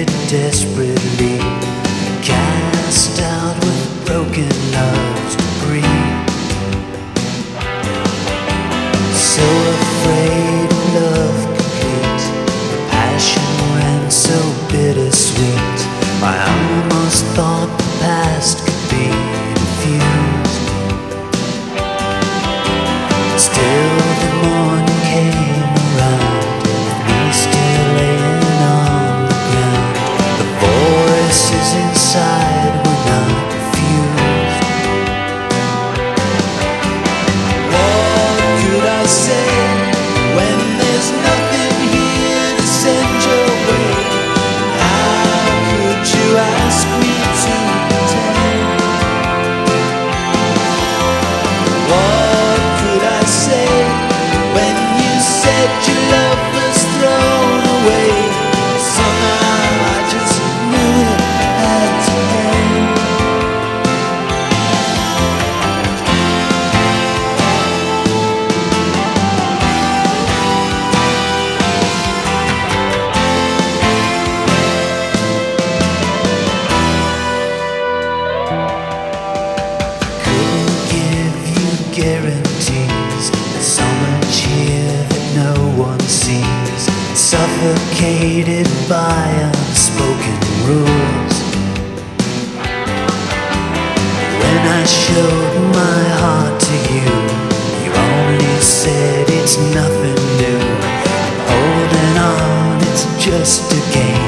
waited desperately, cast out with broken love's debris. So afraid of love complete, passion ran so bittersweet. I almost thought the past could be diffused. Still the morning came around, with me still laying on the ground. The voices inside were not refused. What could I say when there's nothing here to send your way? How could you ask me to pretend? What could I say when you said your love was thrown away? Somehow I just knew it had to end. Couldn't give you guarantees. There's so much here that no one sees, suffocated by unspoken rules. When I showed my heart to you, you only said it's nothing new. Holding on, it's just a game.